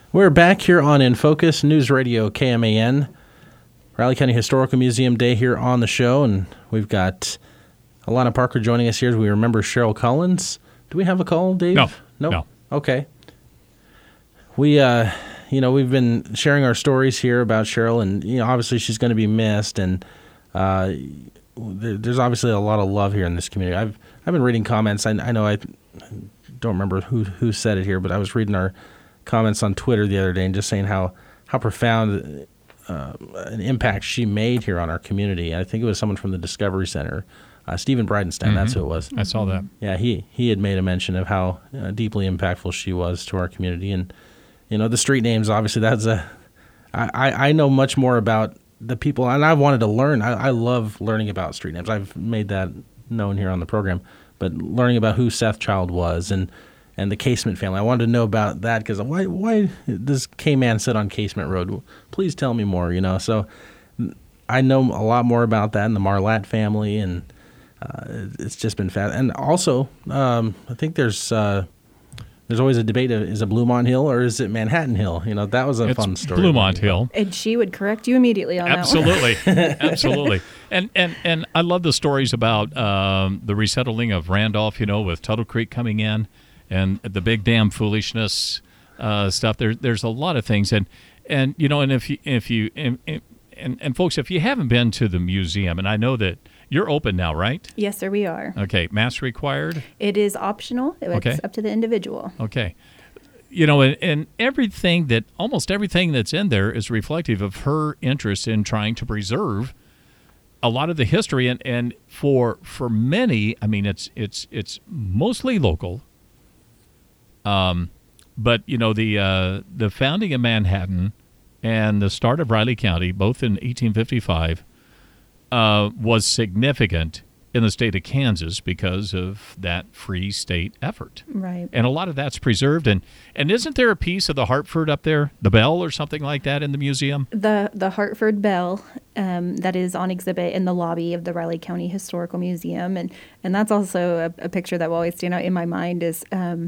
We're back here on In Focus News Radio KMAN, Riley County Historical Museum Day here on the show, and we've got Alana Parker joining us here as we remember Cheryl Collins. Do we have a call, Dave? No. No. Okay. We, we've been sharing our stories here about Cheryl, and obviously she's going to be missed, and there's obviously a lot of love here in this community. I've been reading comments. I know I don't remember who said it here, but I was reading our comments on Twitter the other day and just saying how profound an impact she made here on our community. I think it was someone from the Discovery Center, Stephen Bridenstine. That's who it was. I saw that. Yeah, he had made a mention of how deeply impactful she was to our community, and the street names. Obviously, I know much more about the people, and I wanted to learn. I love learning about street names. I've made that known here on the program, but learning about who Seth Child was and the Casement family. I wanted to know about that because why does K-Man sit on Casement Road? Please tell me more, So I know a lot more about that and the Marlatt family, and it's just been fast. And also, I think there's always a debate of, is it Bluemont Hill or is it Manhattan Hill? That was a fun story. Bluemont Hill. And she would correct you immediately on that one. Absolutely. And I love the stories about the resettling of Randolph, with Tuttle Creek coming in. And the big damn foolishness stuff. There's a lot of things, and if you folks, if you haven't been to the museum, and I know that you're open now, right? Yes, sir, we are. Okay, mask required. It is optional. It's up to the individual. Okay, and almost everything that's in there is reflective of her interest in trying to preserve a lot of the history, and for many, I mean, it's mostly local. But the founding of Manhattan and the start of Riley County, both in 1855, was significant in the state of Kansas because of that free state effort. Right. And a lot of that's preserved. And isn't there a piece of the Hartford up there, the bell or something like that in the museum? The Hartford bell that is on exhibit in the lobby of the Riley County Historical Museum. And that's also a picture that will always stand out in my mind is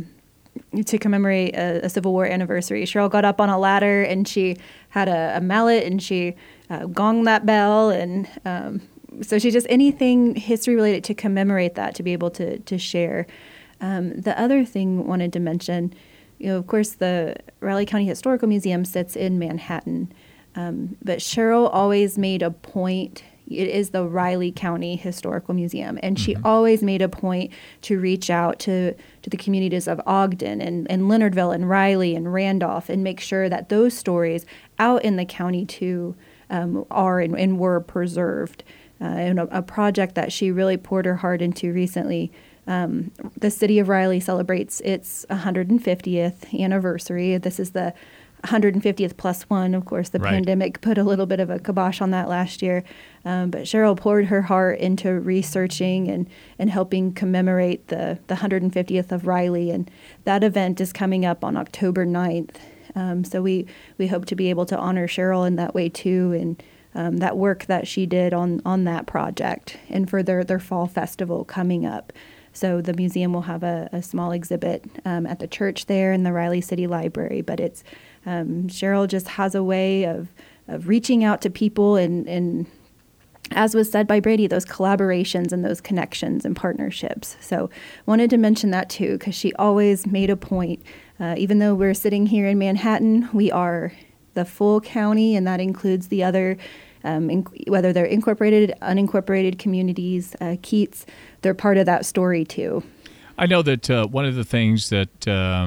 to commemorate a Civil War anniversary. Cheryl got up on a ladder and she had a mallet and she gonged that bell. And so she just anything history related to commemorate that, to be able to share. The other thing I wanted to mention, of course, the Riley County Historical Museum sits in Manhattan. But Cheryl always made a point. It is the Riley County Historical Museum, and she always made a point to reach out to the communities of Ogden and Leonardville and Riley and Randolph and make sure that those stories out in the county too are and were preserved. And a project that she really poured her heart into recently. The city of Riley celebrates its 150th anniversary. This is the 150th plus one. Of course, the pandemic put a little bit of a kibosh on that last year. But Cheryl poured her heart into researching and helping commemorate the 150th of Riley. And that event is coming up on October 9th. So we hope to be able to honor Cheryl in that way too, and that work that she did on that project and for their fall festival coming up. So the museum will have a small exhibit at the church there in the Riley City Library, but it's Cheryl just has a way of reaching out to people and as was said by Brady, those collaborations and those connections and partnerships. So wanted to mention that too, because she always made a point. Even though we're sitting here in Manhattan, we are the full county, and that includes the other, whether they're incorporated, unincorporated communities, Keats, they're part of that story too. I know that one of the things that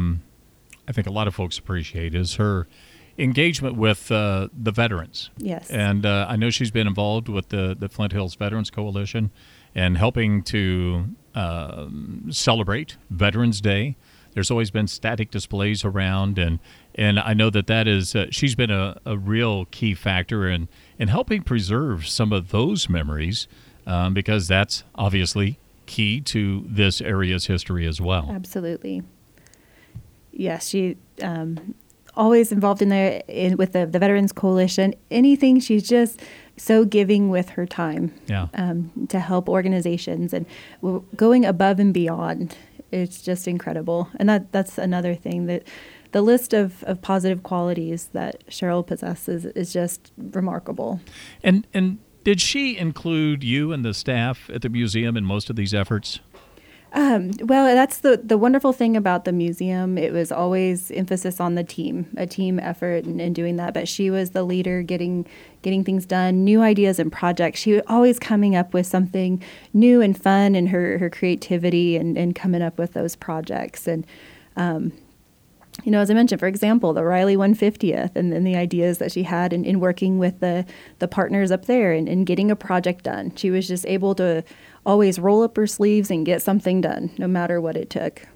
I think a lot of folks appreciate is her engagement with the veterans. Yes. And I know she's been involved with the Flint Hills Veterans Coalition and helping to celebrate Veterans Day. There's always been static displays around, and I know that is she's been a real key factor in helping preserve some of those memories because that's obviously key to this area's history as well. Absolutely. Yes, she always involved with the Veterans Coalition. Anything, she's just so giving with her time to help organizations and going above and beyond. It's just incredible. And that's another thing, that the list of positive qualities that Cheryl possesses is just remarkable. And did she include you and the staff at the museum in most of these efforts? Well, that's the wonderful thing about the museum. It was always emphasis on a team effort and doing that. But she was the leader, getting things done, new ideas and projects. She was always coming up with something new and fun, and her creativity and coming up with those projects. And, as I mentioned, for example, the Riley 150th and the ideas that she had in working with the partners up there and getting a project done. She was just able to always roll up her sleeves and get something done, no matter what it took.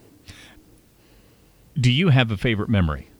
Do you have a favorite memory?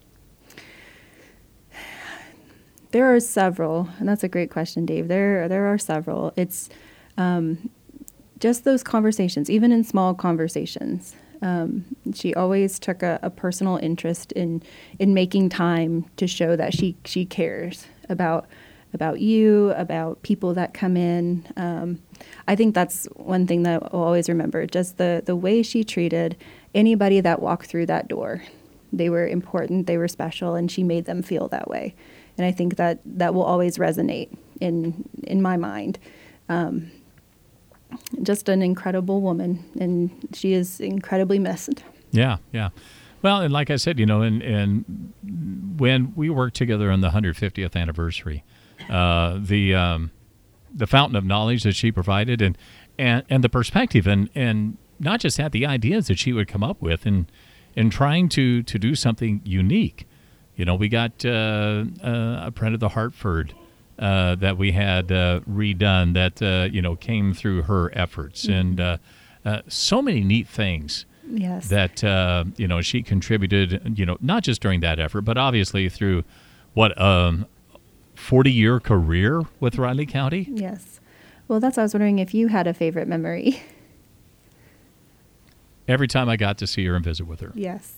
There are several, and that's a great question, Dave. There are several. It's just those conversations, even in small conversations. She always took a personal interest in making time to show that she cares about you, about people that come in. I think that's one thing that I'll always remember, just the way she treated anybody that walked through that door. They were important, they were special, and she made them feel that way. And I think that will always resonate in my mind. Just an incredible woman, and she is incredibly missed. Yeah. Well, and like I said, and when we worked together on the 150th anniversary, the fountain of knowledge that she provided and the perspective and not just that, the ideas that she would come up with and trying to do something unique. We got a print of the Hartford that we had redone that, came through her efforts. Mm-hmm. And so many neat things. Yes. That, she contributed, not just during that effort, but obviously through 40-year career with Riley County? Yes. Well, that's what I was wondering if you had a favorite memory. Every time I got to see her and visit with her. Yes.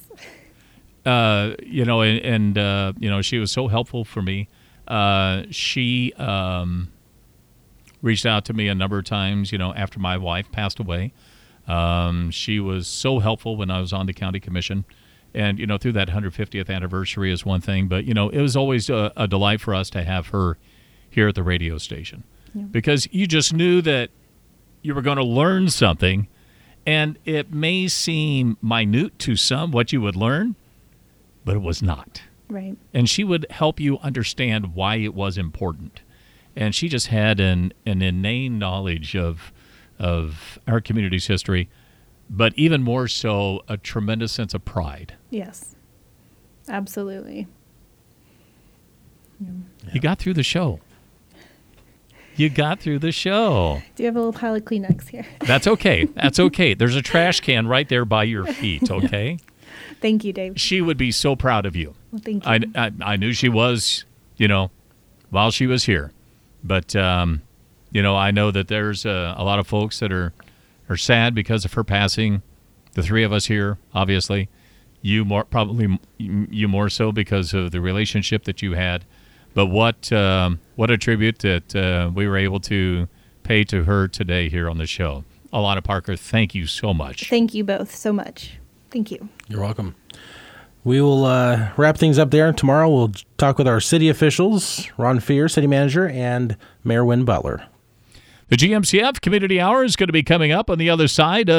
She was so helpful for me. She reached out to me a number of times, after my wife passed away. She was so helpful when I was on the county commission. And, through that 150th anniversary is one thing. But, it was always a delight for us to have her here at the radio station. Yeah. Because you just knew that you were going to learn something. And it may seem minute to some what you would learn, but it was not. Right. And she would help you understand why it was important. And she just had an inane knowledge of our community's history, but even more so, a tremendous sense of pride. Yes, absolutely. Yeah. You got through the show. Do you have a little pile of Kleenex here? That's okay. There's a trash can right there by your feet, okay? Thank you, Dave. She would be so proud of you. Well, thank you. I knew she was, while she was here. But, I know that there's a lot of folks that are sad because of her passing. The three of us here, obviously. You more so because of the relationship that you had. But what a tribute that we were able to pay to her today here on the show. Alana Parker, thank you so much. Thank you both so much. Thank you. You're welcome. We will wrap things up there. Tomorrow we'll talk with our city officials, Ron Fear, city manager, and Mayor Wynn Butler. The GMCF Community Hour is going to be coming up on the other side of